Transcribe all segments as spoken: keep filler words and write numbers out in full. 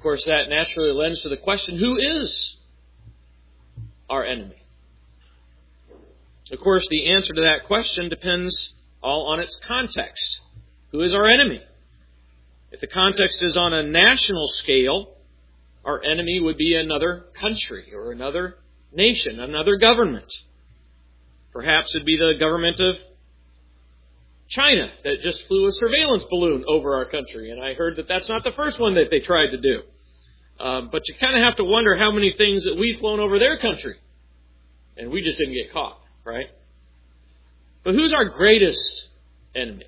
course, that naturally lends to the question, who is our enemy? Of course, the answer to that question depends all on its context. Who is our enemy? If the context is on a national scale, our enemy would be another country or another nation, another government. Perhaps it'd be the government of China that just flew a surveillance balloon over our country. And I heard that that's not the first one that they tried to do. Um, but you kind of have to wonder how many things that we've flown over their country. And we just didn't get caught, right? But who's our greatest enemy?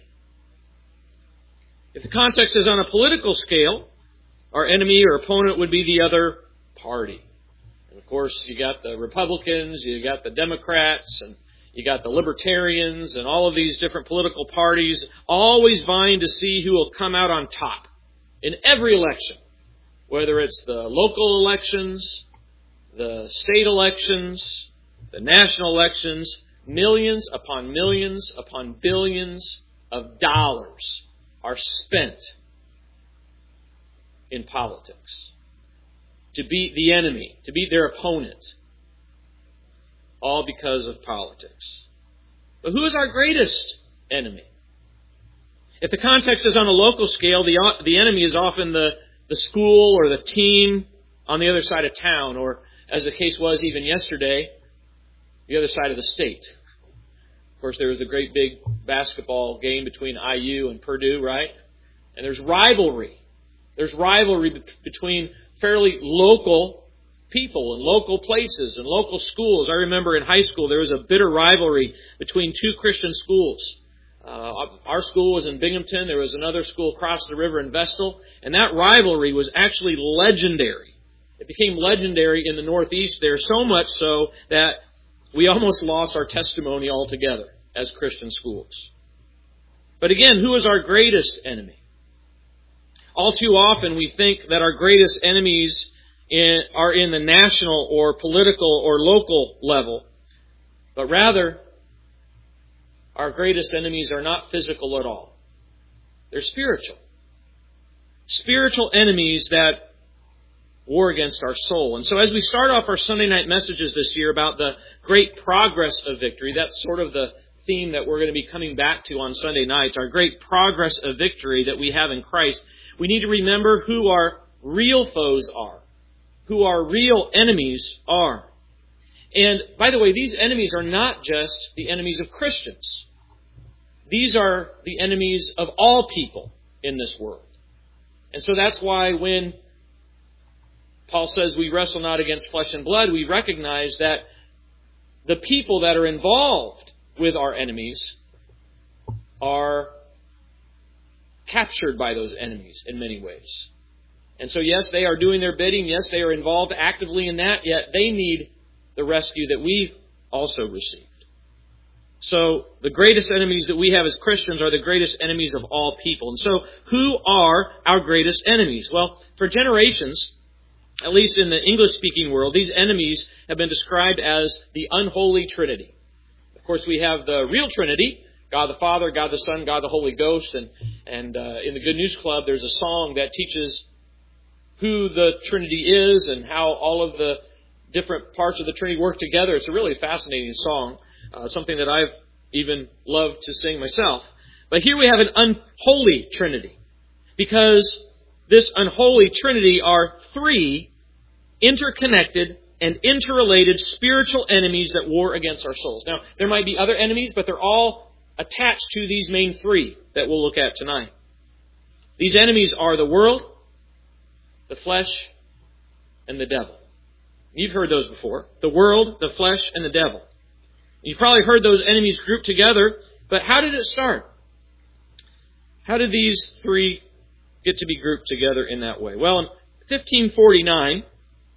If the context is on a political scale, our enemy or opponent would be the other party. And of course, you got the Republicans, you got the Democrats, and you got the Libertarians, and all of these different political parties, always vying to see who will come out on top in every election. Whether it's the local elections, the state elections, the national elections, millions upon millions upon billions of dollars are spent in politics to beat the enemy, to beat their opponent, all because of politics. But who is our greatest enemy? If the context is on a local scale, the, the enemy is often the, the school or the team on the other side of town, or as the case was even yesterday, the other side of the state. Of course, there was a great big basketball game between I U and Purdue, right? And there's rivalry. There's rivalry between fairly local people and local places and local schools. I remember in high school there was a bitter rivalry between two Christian schools. Uh, our school was in Binghamton. There was another school across the river in Vestal. And that rivalry was actually legendary. It became legendary in the Northeast there, so much so that we almost lost our testimony altogether as Christian schools. But again, who is our greatest enemy? All too often we think that our greatest enemies in, are in the national or political or local level. But rather, our greatest enemies are not physical at all. They're spiritual. Spiritual enemies that war against our soul. And so as we start off our Sunday night messages this year about the great progress of victory, that's sort of the theme that we're going to be coming back to on Sunday nights, our great progress of victory that we have in Christ. We need to remember who our real foes are, who our real enemies are. And by the way, these enemies are not just the enemies of Christians. These are the enemies of all people in this world. And so that's why when Paul says we wrestle not against flesh and blood, we recognize that the people that are involved with our enemies are captured by those enemies in many ways. And so yes, they are doing their bidding. Yes, they are involved actively in that, yet they need the rescue that we've also received. So the greatest enemies that we have as Christians are the greatest enemies of all people. And so who are our greatest enemies? Well, for generations, at least in the English-speaking world, these enemies have been described as the unholy Trinity. Of course, we have the real Trinity, God the Father, God the Son, God the Holy Ghost. And, and uh, in the Good News Club, there's a song that teaches who the Trinity is and how all of the different parts of the Trinity work together. It's a really fascinating song, uh, something that I've even loved to sing myself. But here we have an unholy Trinity, because this unholy Trinity are three interconnected and interrelated spiritual enemies that war against our souls. Now, there might be other enemies, but they're all attached to these main three that we'll look at tonight. These enemies are the world, the flesh, and the devil. You've heard those before. The world, the flesh, and the devil. You've probably heard those enemies grouped together, but how did it start? How did these three get to be grouped together in that way? Well, in fifteen forty-nine,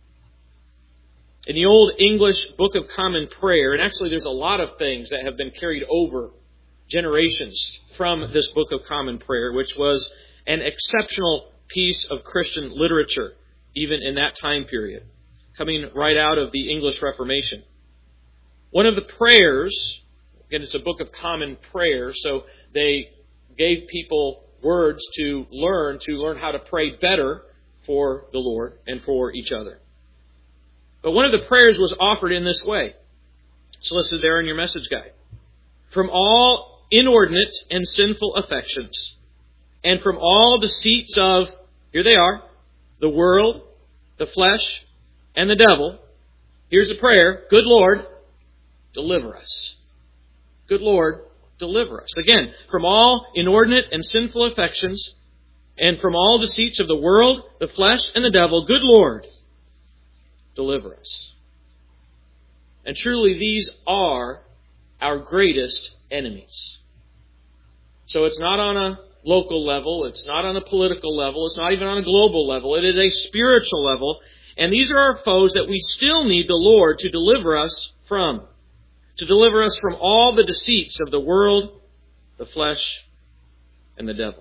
in the Old English Book of Common Prayer, and actually there's a lot of things that have been carried over generations from this Book of Common Prayer, which was an exceptional piece of Christian literature, even in that time period, coming right out of the English Reformation. One of the prayers, again, it's a Book of Common Prayer, so they gave people words to learn, to learn how to pray better for the Lord and for each other. But one of the prayers was offered in this way. It's listed there in your message guide. From all inordinate and sinful affections, and from all deceits of, here they are, the world, the flesh, and the devil. Here's a prayer. Good Lord, deliver us. Good Lord, deliver us. Again, from all inordinate and sinful affections, and from all deceits of the world, the flesh, and the devil, good Lord, deliver us. And truly, these are our greatest enemies. So it's not on a local level, it's not on a political level, it's not even on a global level. It is a spiritual level. And these are our foes that we still need the Lord to deliver us from. To deliver us from all the deceits of the world, the flesh, and the devil.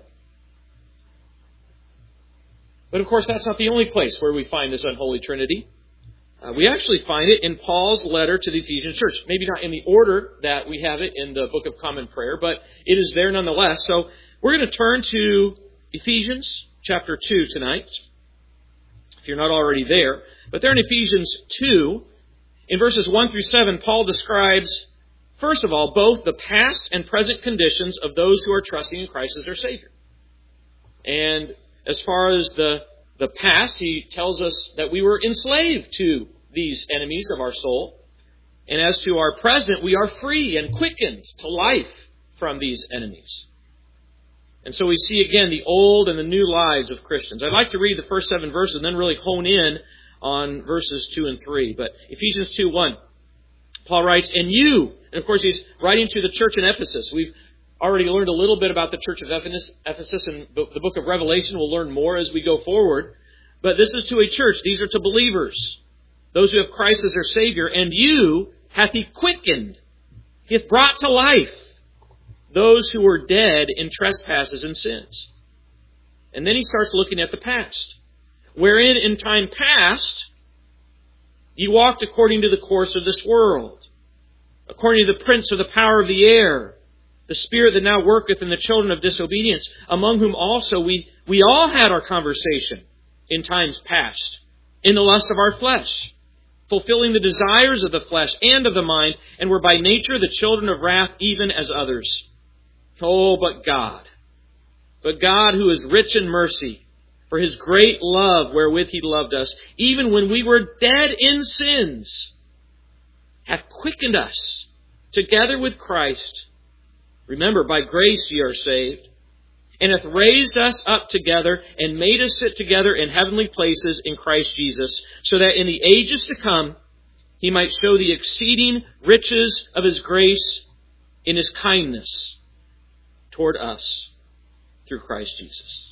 But of course, that's not the only place where we find this unholy trinity. Uh, we actually find it in Paul's letter to the Ephesian church. Maybe not in the order that we have it in the Book of Common Prayer, but it is there nonetheless. So we're going to turn to Ephesians chapter two tonight, if you're not already there. But there in Ephesians two, in verses one through seven, Paul describes, first of all, both the past and present conditions of those who are trusting in Christ as their Savior. And as far as the, the past, he tells us that we were enslaved to these enemies of our soul. And as to our present, we are free and quickened to life from these enemies. And so we see again the old and the new lives of Christians. I'd like to read the first seven verses and then really hone in on verses two and three. But Ephesians two one, Paul writes, and you, and of course he's writing to the church in Ephesus. We've already learned a little bit about the church of Ephesus, and the book of Revelation. We'll learn more as we go forward. But this is to a church. These are to believers, those who have Christ as their Savior. And you hath he quickened, he hath brought to life those who were dead in trespasses and sins. And then he starts looking at the past. Wherein in time past, ye walked according to the course of this world, according to the prince of the power of the air, the spirit that now worketh in the children of disobedience, among whom also we, we all had our conversation in times past, in the lust of our flesh, fulfilling the desires of the flesh and of the mind, and were by nature the children of wrath, even as others. Oh, but God, but God who is rich in mercy, for his great love wherewith he loved us, even when we were dead in sins, hath quickened us together with Christ. Remember, by grace ye are saved, and hath raised us up together, and made us sit together in heavenly places in Christ Jesus, so that in the ages to come he might show the exceeding riches of his grace in his kindness toward us through Christ Jesus.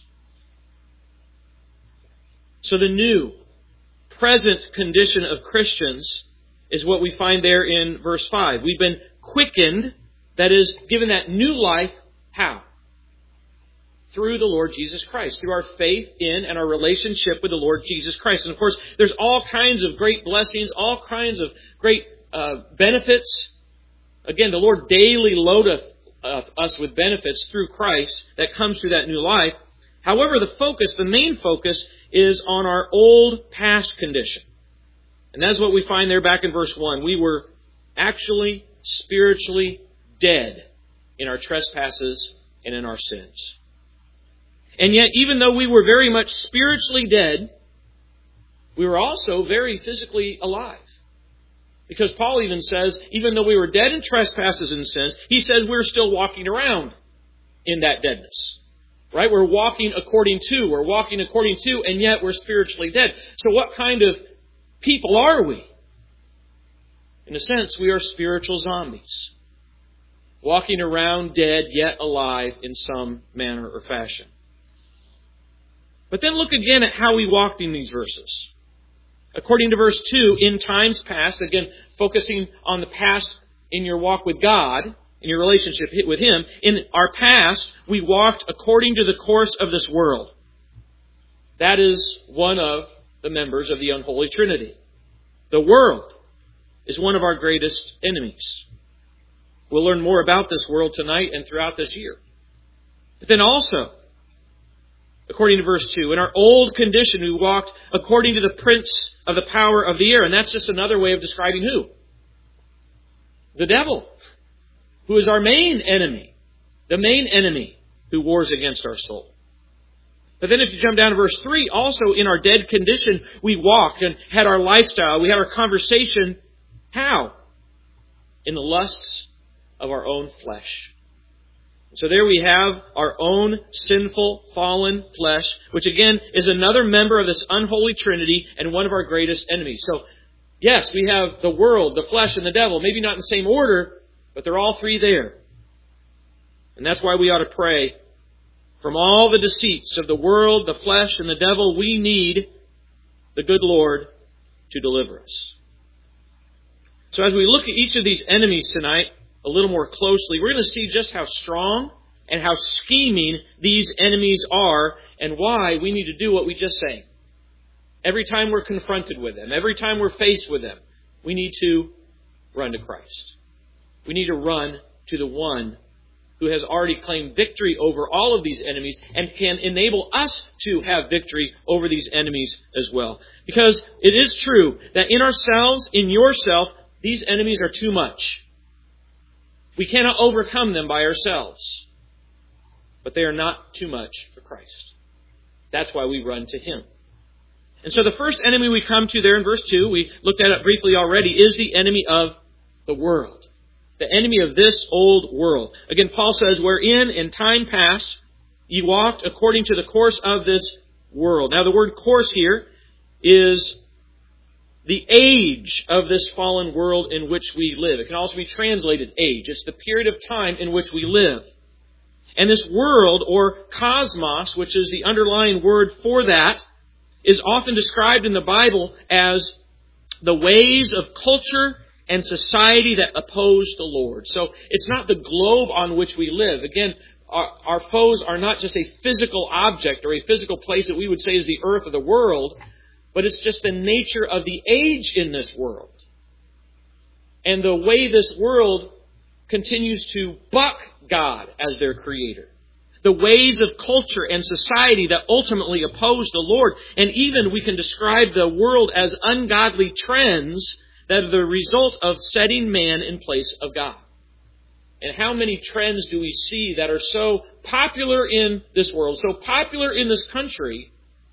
So the new, present condition of Christians is what we find there in verse five. We've been quickened, that is, given that new life. How? Through the Lord Jesus Christ, through our faith in and our relationship with the Lord Jesus Christ. And of course, there's all kinds of great blessings, all kinds of great uh, benefits. Again, the Lord daily loadeth uh, us with benefits through Christ that comes through that new life. However, the focus, the main focus, is on our old past condition. And that's what we find there back in verse one. We were actually spiritually dead in our trespasses and in our sins. And yet, even though we were very much spiritually dead, we were also very physically alive. Because Paul even says, even though we were dead in trespasses and sins, he says we're still walking around in that deadness. Right? We're walking according to, we're walking according to, and yet we're spiritually dead. So what kind of people are we? In a sense, we are spiritual zombies, walking around dead yet alive in some manner or fashion. But then look again at how we walked in these verses. According to verse two, in times past, again, focusing on the past in your walk with God, in your relationship with Him, in our past, we walked according to the course of this world. That is one of the members of the unholy Trinity. The world is one of our greatest enemies. We'll learn more about this world tonight and throughout this year. But then also, According to verse two, in our old condition we walked according to the prince of the power of the air. And that's just another way of describing who? The devil, who is our main enemy. The main enemy who wars against our soul. But then if you jump down to verse three, also in our dead condition we walked and had our lifestyle, we had our conversation. How? In the lusts of our own flesh. So there we have our own sinful, fallen flesh, which again is another member of this unholy trinity and one of our greatest enemies. So, yes, we have the world, the flesh, and the devil. Maybe not in the same order, but they're all three there. And that's why we ought to pray. From all the deceits of the world, the flesh, and the devil, we need the good Lord to deliver us. So as we look at each of these enemies tonight, a little more closely, we're going to see just how strong and how scheming these enemies are and why we need to do what we just sang. Every time we're confronted with them, every time we're faced with them, we need to run to Christ. We need to run to the one who has already claimed victory over all of these enemies and can enable us to have victory over these enemies as well. Because it is true that in ourselves, in yourself, these enemies are too much. We cannot overcome them by ourselves. But they are not too much for Christ. That's why we run to Him. And so the first enemy we come to there in verse two, we looked at it briefly already, is the enemy of the world. The enemy of this old world. Again, Paul says, wherein in time past ye walked according to the course of this world. Now the word course here is the age of this fallen world in which we live. It can also be translated age. It's the period of time in which we live. And this world, or cosmos, which is the underlying word for that, is often described in the Bible as the ways of culture and society that oppose the Lord. So it's not the globe on which we live. Again, our, our foes are not just a physical object or a physical place that we would say is the earth or the world, but it's just the nature of the age in this world. And the way this world continues to buck God as their creator. The ways of culture and society that ultimately oppose the Lord. And even we can describe the world as ungodly trends that are the result of setting man in place of God. And how many trends do we see that are so popular in this world, so popular in this country,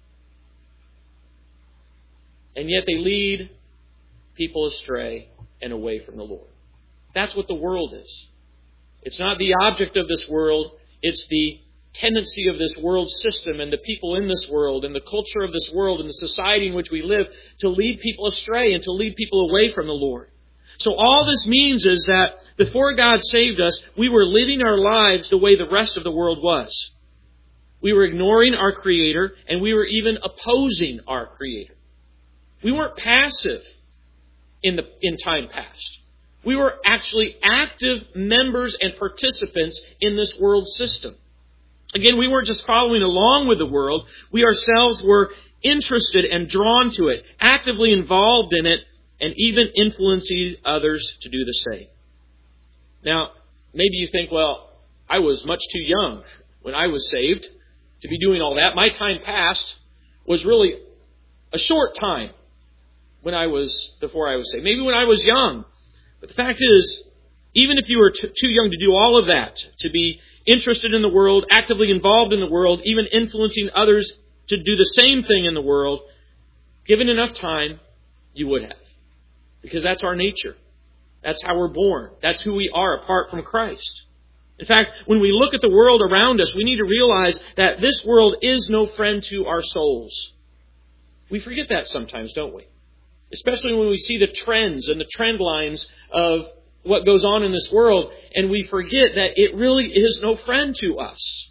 and yet they lead people astray and away from the Lord. That's what the world is. It's not the object of this world. It's the tendency of this world system and the people in this world and the culture of this world and the society in which we live to lead people astray and to lead people away from the Lord. So all this means is that before God saved us, we were living our lives the way the rest of the world was. We were ignoring our Creator, and we were even opposing our Creator. We weren't passive in the in time past. We were actually active members and participants in this world system. Again, we weren't just following along with the world. We ourselves were interested and drawn to it, actively involved in it, and even influencing others to do the same. Now, maybe you think, well, I was much too young when I was saved to be doing all that. My time past was really a short time when I was, before I was saved. Maybe when I was young. But the fact is, even if you were t- too young to do all of that, to be interested in the world, actively involved in the world, even influencing others to do the same thing in the world, given enough time, you would have. Because that's our nature. That's how we're born. That's who we are apart from Christ. In fact, when we look at the world around us, we need to realize that this world is no friend to our souls. We forget that sometimes, don't we? Especially when we see the trends and the trend lines of what goes on in this world, and we forget that it really is no friend to us.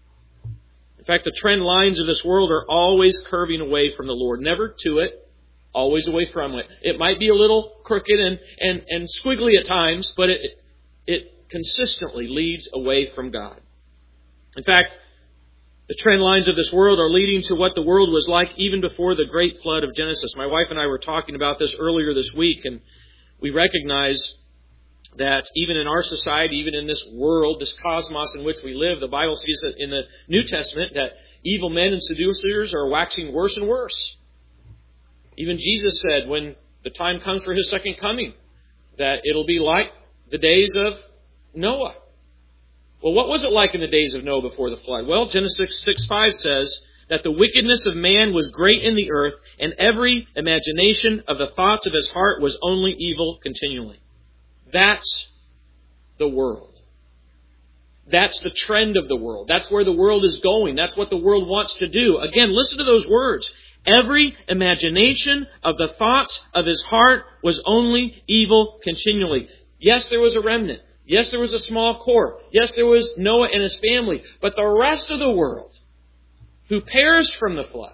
In fact, the trend lines of this world are always curving away from the Lord. Never to it, always away from it. It might be a little crooked and, and, and squiggly at times, but it, it consistently leads away from God. In fact, the trend lines of this world are leading to what the world was like even before the great flood of Genesis. My wife and I were talking about this earlier this week, and we recognize that even in our society, even in this world, this cosmos in which we live, the Bible sees that in the New Testament that evil men and seducers are waxing worse and worse. Even Jesus said when the time comes for His second coming, that it'll be like the days of Noah. Well, what was it like in the days of Noah before the flood? Well, Genesis six five says that the wickedness of man was great in the earth, and every imagination of the thoughts of his heart was only evil continually. That's the world. That's the trend of the world. That's where the world is going. That's what the world wants to do. Again, listen to those words. Every imagination of the thoughts of his heart was only evil continually. Yes, there was a remnant. Yes, there was a small core. Yes, there was Noah and his family. But the rest of the world, who perished from the flood,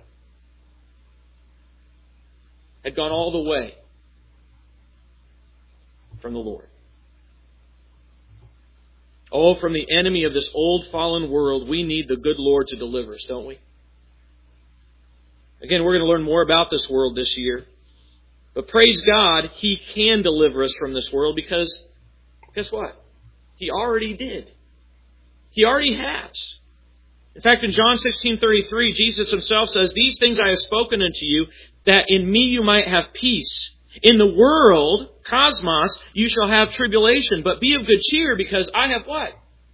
had gone all the way from the Lord. Oh, from the enemy of this old fallen world, we need the good Lord to deliver us, don't we? Again, we're going to learn more about this world this year. But praise God, He can deliver us from this world because, guess what? He already did. He already has. In fact, in John sixteen thirty-three, Jesus Himself says, "These things I have spoken unto you, that in me you might have peace. In the world, cosmos, you shall have tribulation, but be of good cheer, because I have" what?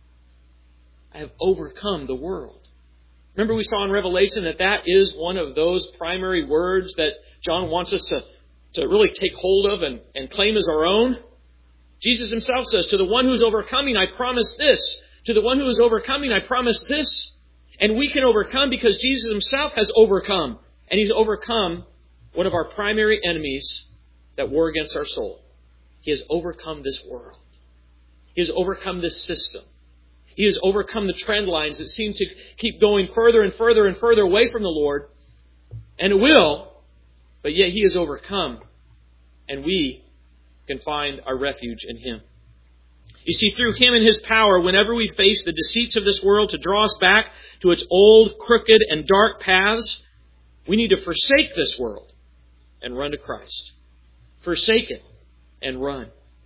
I have overcome the world. Remember we saw in Revelation that that is one of those primary words that John wants us to, to really take hold of and, and claim as our own. Jesus Himself says, "To the one who is overcoming, I promise this. To the one who is overcoming, I promise this." And we can overcome because Jesus Himself has overcome. And He's overcome one of our primary enemies that war against our soul. He has overcome this world. He has overcome this system. He has overcome the trend lines that seem to keep going further and further and further away from the Lord. And it will, but yet He has overcome. And we can find our refuge in Him. You see, through Him and His power, whenever we face the deceits of this world to draw us back to its old, crooked, and dark paths, we need to forsake this world and run to Christ. Forsake it and run.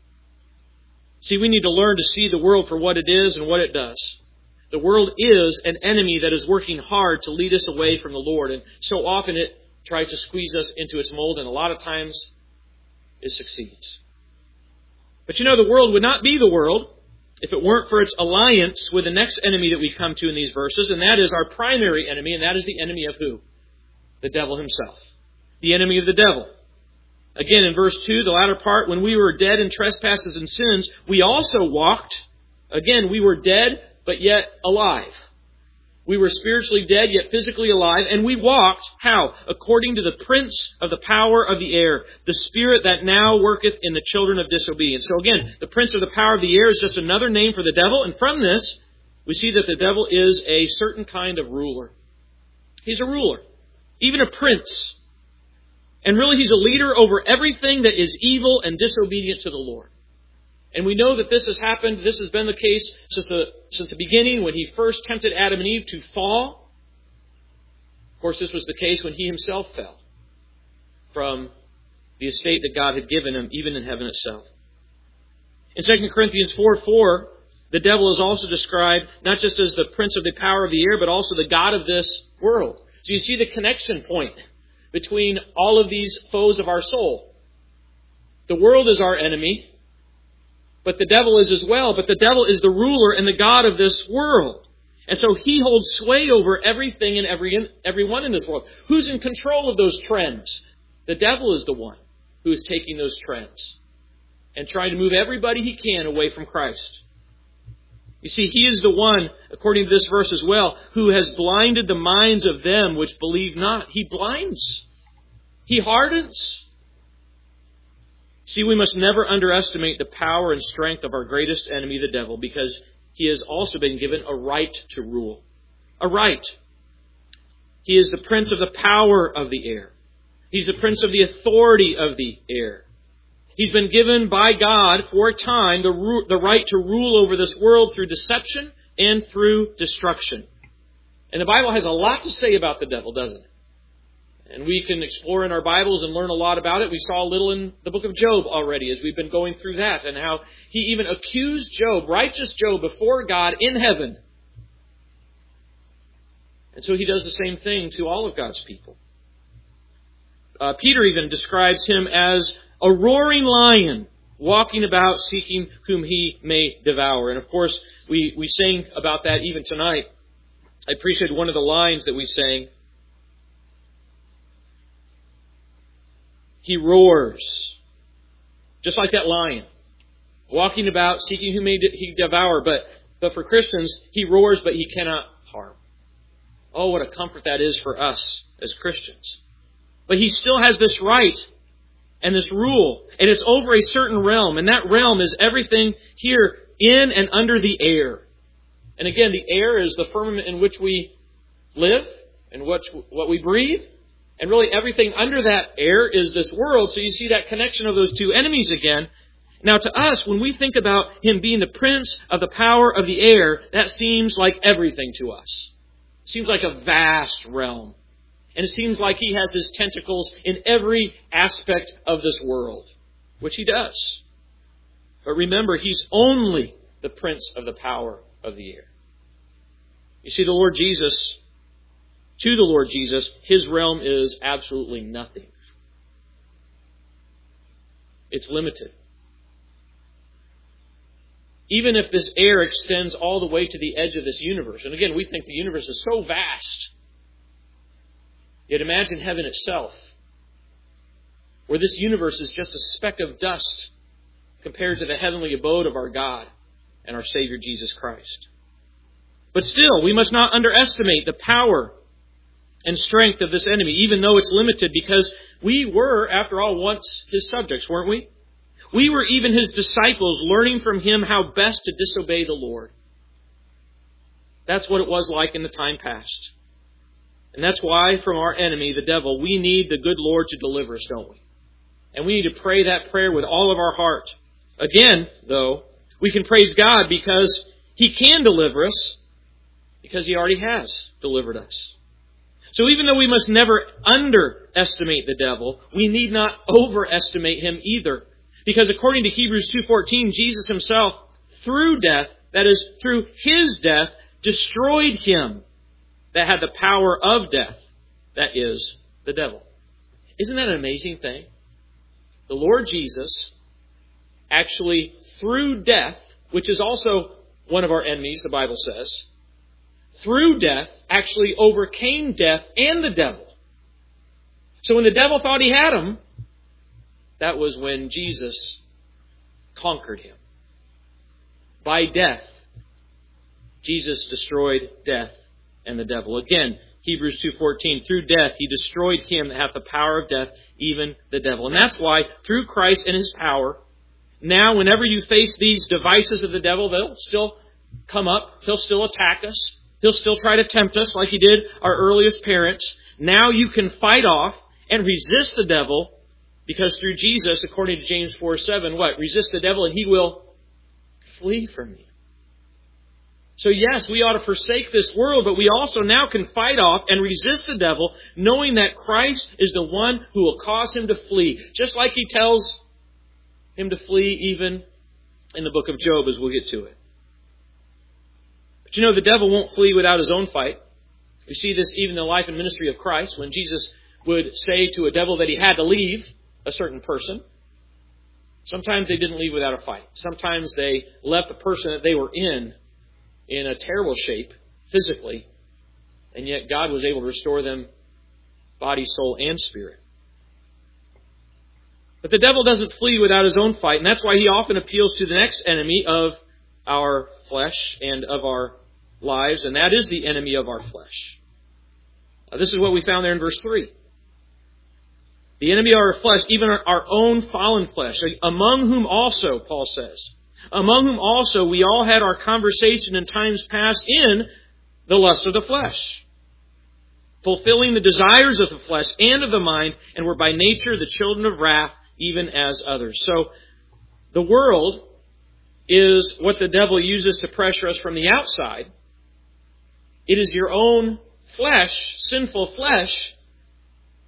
See, we need to learn to see the world for what it is and what it does. The world is an enemy that is working hard to lead us away from the Lord. And so often it tries to squeeze us into its mold, and a lot of times it succeeds. But you know, the world would not be the world if it weren't for its alliance with the next enemy that we come to in these verses, and that is our primary enemy, and that is the enemy of who? The devil himself. The enemy of the devil. Again, in verse two, the latter part, "When we were dead in trespasses and sins, we also walked." Again, we were dead, but yet alive. We were spiritually dead, yet physically alive. And we walked, how? According to the prince of the power of the air, the spirit that now worketh in the children of disobedience. So again, the prince of the power of the air is just another name for the devil. And from this, we see that the devil is a certain kind of ruler. He's a ruler. Even a prince. And really, he's a leader over everything that is evil and disobedient to the Lord. And we know that this has happened, this has been the case since the, since the beginning when he first tempted Adam and Eve to fall. Of course, this was the case when he himself fell from the estate that God had given him, even in heaven itself. In Second Corinthians four four, the devil is also described not just as the prince of the power of the air, but also the god of this world. So you see the connection point between all of these foes of our soul. The world is our enemy, but the devil is as well. But the devil is the ruler and the god of this world. And so he holds sway over everything and every everyone in this world. Who's in control of those trends? The devil is the one who is taking those trends and trying to move everybody he can away from Christ. You see, he is the one, according to this verse as well, who has blinded the minds of them which believe not. He blinds. He hardens. See, we must never underestimate the power and strength of our greatest enemy, the devil, because he has also been given a right to rule. A right. He is the prince of the power of the air. He's the prince of the authority of the air. He's been given by God for a time the, ru- the right to rule over this world through deception and through destruction. And the Bible has a lot to say about the devil, doesn't it? And we can explore in our Bibles and learn a lot about it. We saw a little in the book of Job already as we've been going through that, and how he even accused Job, righteous Job, before God in heaven. And so he does the same thing to all of God's people. Uh, Peter even describes him as a roaring lion, walking about seeking whom he may devour. And of course, we, we sang about that even tonight. I appreciate one of the lines that we sang. He roars, just like that lion, walking about, seeking whom may he devour. But, but for Christians, he roars, but he cannot harm. Oh, what a comfort that is for us as Christians. But he still has this right and this rule, and it's over a certain realm, and that realm is everything here in and under the air. And again, the air is the firmament in which we live and what, what we breathe. And really everything under that air is this world. So you see that connection of those two enemies again. Now to us, when we think about him being the prince of the power of the air, that seems like everything to us. It seems like a vast realm. And it seems like he has his tentacles in every aspect of this world, which he does. But remember, he's only the prince of the power of the air. You see, the Lord Jesus... To the Lord Jesus, his realm is absolutely nothing. It's limited. Even if this air extends all the way to the edge of this universe, and again, we think the universe is so vast. Yet imagine heaven itself, where this universe is just a speck of dust compared to the heavenly abode of our God and our Savior Jesus Christ. But still, we must not underestimate the power and strength of this enemy, even though it's limited, because we were, after all, once his subjects, weren't we? We were even his disciples, learning from him how best to disobey the Lord. That's what it was like in the time past. And that's why, from our enemy, the devil, we need the good Lord to deliver us, don't we? And we need to pray that prayer with all of our heart. Again, though, we can praise God because he can deliver us, because he already has delivered us. So even though we must never underestimate the devil, we need not overestimate him either. Because according to Hebrews two fourteen, Jesus himself, through death, that is, through his death, destroyed him that had the power of death, that is, the devil. Isn't that an amazing thing? The Lord Jesus, actually through death, which is also one of our enemies, the Bible says, through death, actually overcame death and the devil. So when the devil thought he had him, that was when Jesus conquered him. By death, Jesus destroyed death and the devil. Again, Hebrews two fourteen, through death he destroyed him that hath the power of death, even the devil. And that's why, through Christ and his power, now whenever you face these devices of the devil, they'll still come up, he'll still attack us. He'll still try to tempt us like he did our earliest parents. Now you can fight off and resist the devil, because through Jesus, according to James four seven, what? Resist the devil and he will flee from you. So yes, we ought to forsake this world, but we also now can fight off and resist the devil, knowing that Christ is the one who will cause him to flee. Just like he tells him to flee even in the book of Job, as we'll get to it. But you know, the devil won't flee without his own fight. We see this even in the life and ministry of Christ, when Jesus would say to a devil that he had to leave a certain person. Sometimes they didn't leave without a fight. Sometimes they left the person that they were in in a terrible shape physically, and yet God was able to restore them body, soul, and spirit. But the devil doesn't flee without his own fight, and that's why he often appeals to the next enemy of our flesh and of our lives, and that is the enemy of our flesh. Now, this is what we found there in verse three. The enemy of our flesh, even our, our own fallen flesh, among whom also, Paul says, among whom also we all had our conversation in times past in the lust of the flesh, fulfilling the desires of the flesh and of the mind, and were by nature the children of wrath, even as others. So, the world is what the devil uses to pressure us from the outside. It is your own flesh, sinful flesh,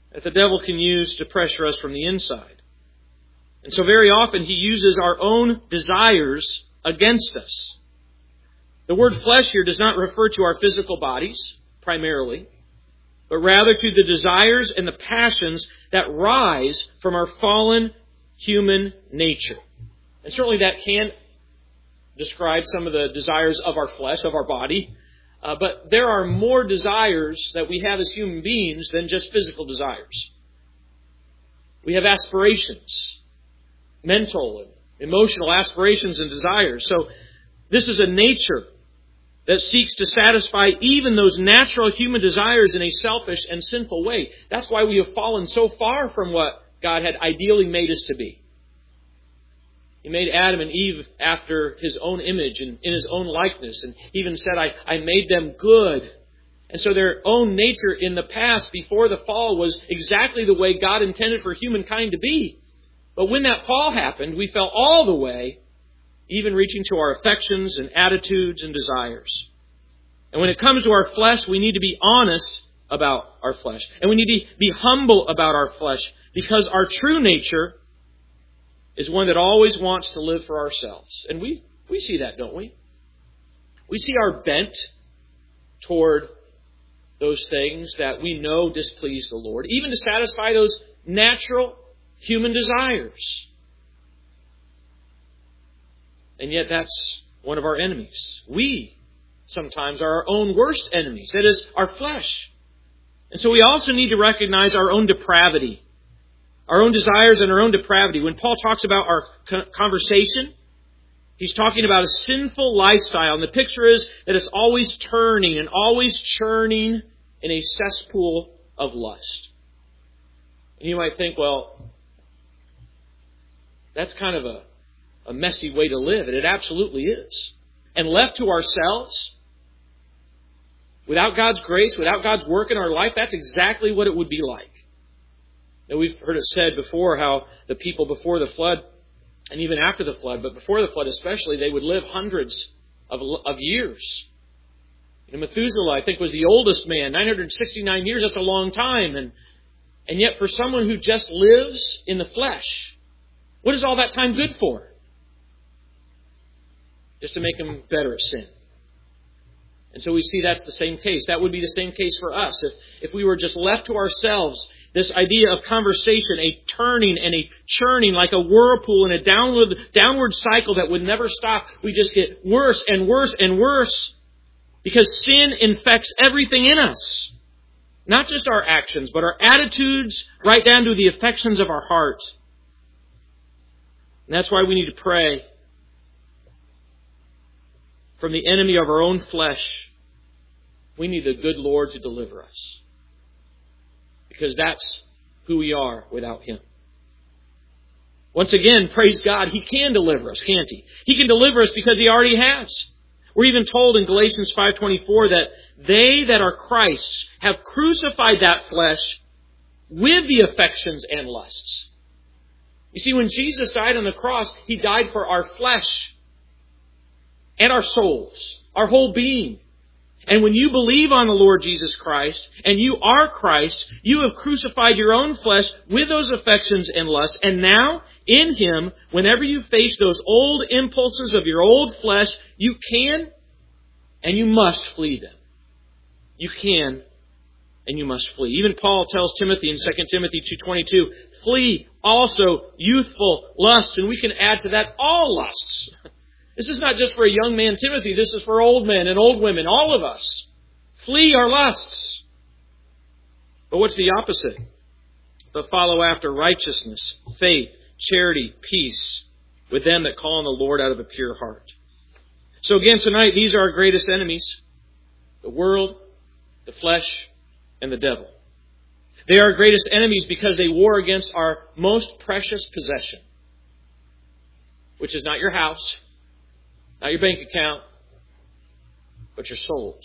that the devil can use to pressure us from the inside. And so very often he uses our own desires against us. The word flesh here does not refer to our physical bodies, primarily, but rather to the desires and the passions that rise from our fallen human nature. And certainly that can describe some of the desires of our flesh, of our body. Uh, but there are more desires that we have as human beings than just physical desires. We have aspirations, mental and emotional aspirations and desires. So this is a nature that seeks to satisfy even those natural human desires in a selfish and sinful way. That's why we have fallen so far from what God had ideally made us to be. He made Adam and Eve after His own image and in His own likeness. And He even said, I, I made them good. And so their own nature in the past, before the fall, was exactly the way God intended for humankind to be. But when that fall happened, we fell all the way, even reaching to our affections and attitudes and desires. And when it comes to our flesh, we need to be honest about our flesh. And we need to be humble about our flesh, because our true nature is one that always wants to live for ourselves. And we, we see that, don't we? We see our bent toward those things that we know displease the Lord, even to satisfy those natural human desires. And yet that's one of our enemies. We sometimes are our own worst enemies. That is, our flesh. And so we also need to recognize our own depravity. Our own desires and our own depravity. When Paul talks about our conversation, he's talking about a sinful lifestyle. And the picture is that it's always turning and always churning in a cesspool of lust. And you might think, well, that's kind of a, a messy way to live. And it absolutely is. And left to ourselves, without God's grace, without God's work in our life, that's exactly what it would be like. Now, we've heard it said before how the people before the flood, and even after the flood, but before the flood especially, they would live hundreds of, of years. And Methuselah, I think, was the oldest man, nine hundred sixty-nine years. That's a long time. And, and yet for someone who just lives in the flesh, what is all that time good for? Just to make him better at sin. And so we see that's the same case. That would be the same case for us. If, if we were just left to ourselves, this idea of conversation, a turning and a churning like a whirlpool in a downward, downward cycle that would never stop. We just get worse and worse and worse because sin infects everything in us. Not just our actions, but our attitudes, right down to the affections of our heart. And that's why we need to pray from the enemy of our own flesh. We need the good Lord to deliver us. Because that's who we are without Him. Once again, praise God, He can deliver us, can't He? He can deliver us because He already has. We're even told in Galatians five twenty-four that they that are Christ's have crucified that flesh with the affections and lusts. You see, when Jesus died on the cross, He died for our flesh and our souls, our whole being. And when you believe on the Lord Jesus Christ, and you are Christ, you have crucified your own flesh with those affections and lusts. And now, in Him, whenever you face those old impulses of your old flesh, you can and you must flee them. You can and you must flee. Even Paul tells Timothy in Second Timothy two twenty-two, flee also youthful lusts. And we can add to that all lusts. This is not just for a young man, Timothy. This is for old men and old women, all of us. Flee our lusts. But what's the opposite? But follow after righteousness, faith, charity, peace, with them that call on the Lord out of a pure heart. So again, tonight, these are our greatest enemies. The world, the flesh, and the devil. They are our greatest enemies because they war against our most precious possession, which is not your house, not your bank account, but your souls.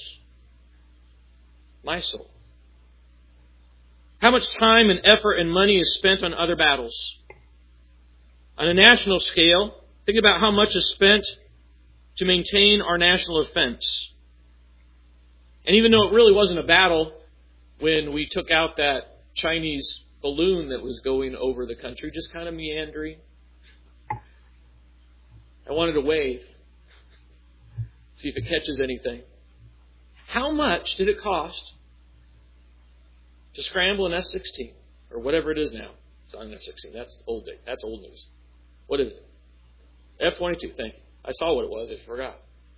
My soul. How much time and effort and money is spent on other battles? On a national scale, think about how much is spent to maintain our national defense. And even though it really wasn't a battle when we took out that Chinese balloon that was going over the country, just kind of meandering. I wanted to wave, see if it catches anything. How much did it cost to scramble an F sixteen, or whatever it is now? It's not an F sixteen. That's old day. That's old news. What is it? F twenty-two. Thank you. I saw what it was. I forgot.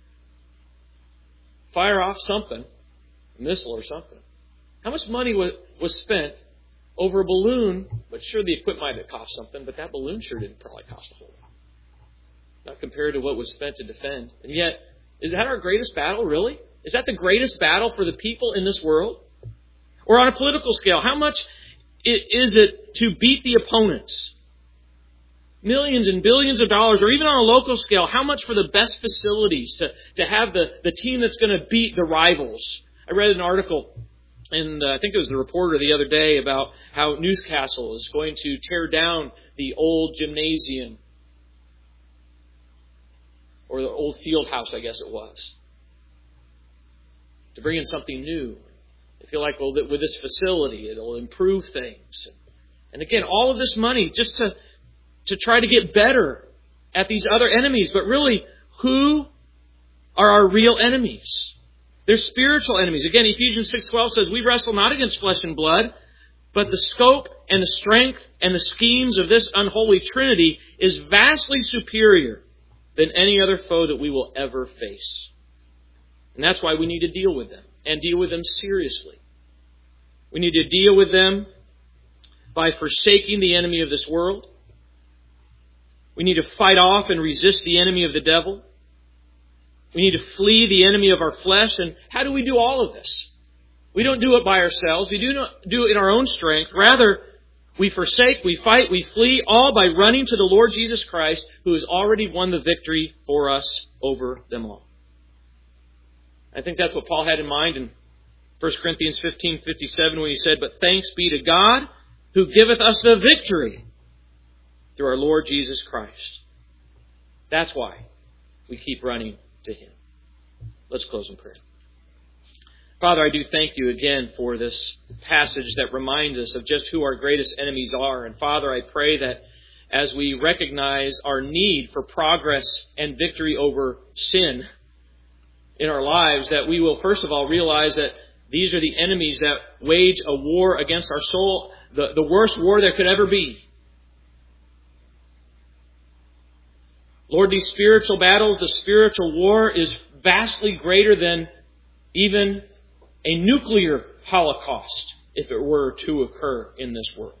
Fire off something, a missile or something. How much money was, was spent over a balloon? But sure, the equipment might have cost something, but that balloon sure didn't probably cost a whole lot. Not compared to what was spent to defend. And yet, is that our greatest battle, really? Is that the greatest battle for the people in this world? Or on a political scale, how much is it to beat the opponents? Millions and billions of dollars, or even on a local scale, how much for the best facilities to, to have the, the team that's going to beat the rivals? I read an article, and uh, I think it was the Reporter the other day, about how Newcastle is going to tear down the old gymnasium, or the old field house, I guess it was, to bring in something new. They feel like, well, with this facility, it'll improve things. And again, all of this money just to, to try to get better at these other enemies. But really, who are our real enemies? They're spiritual enemies. Again, Ephesians six twelve says, we wrestle not against flesh and blood, but the scope and the strength and the schemes of this unholy trinity is vastly superior than any other foe that we will ever face. And that's why we need to deal with them, and deal with them seriously. We need to deal with them by forsaking the enemy of this world. We need to fight off and resist the enemy of the devil. We need to flee the enemy of our flesh. And how do we do all of this? We don't do it by ourselves. We do not do it in our own strength. Rather, we forsake, we fight, we flee, all by running to the Lord Jesus Christ, who has already won the victory for us over them all. I think that's what Paul had in mind in First Corinthians fifteen fifty-seven when he said, but thanks be to God who giveth us the victory through our Lord Jesus Christ. That's why we keep running to Him. Let's close in prayer. Father, I do thank you again for this passage that reminds us of just who our greatest enemies are. And Father, I pray that as we recognize our need for progress and victory over sin in our lives, that we will first of all realize that these are the enemies that wage a war against our soul, the, the worst war there could ever be. Lord, these spiritual battles, the spiritual war is vastly greater than even a nuclear holocaust if it were to occur in this world.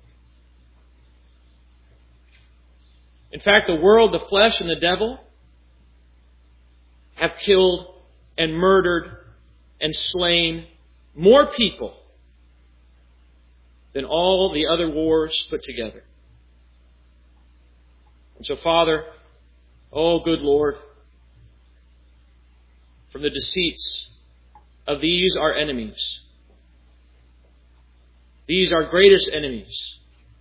In fact, the world, the flesh, and the devil have killed and murdered and slain more people than all the other wars put together. And so, Father, oh good Lord, from the deceits of these our enemies, these our greatest enemies,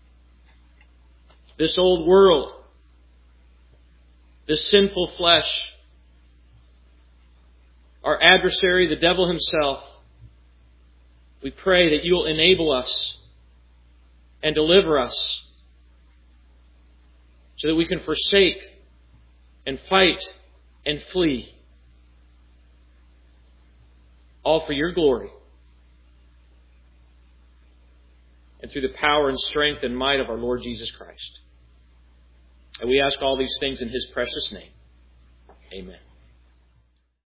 this old world, this sinful flesh, our adversary, the devil himself, we pray that you will enable us and deliver us so that we can forsake and fight and flee, all for your glory and through the power and strength and might of our Lord Jesus Christ. And we ask all these things in His precious name. Amen.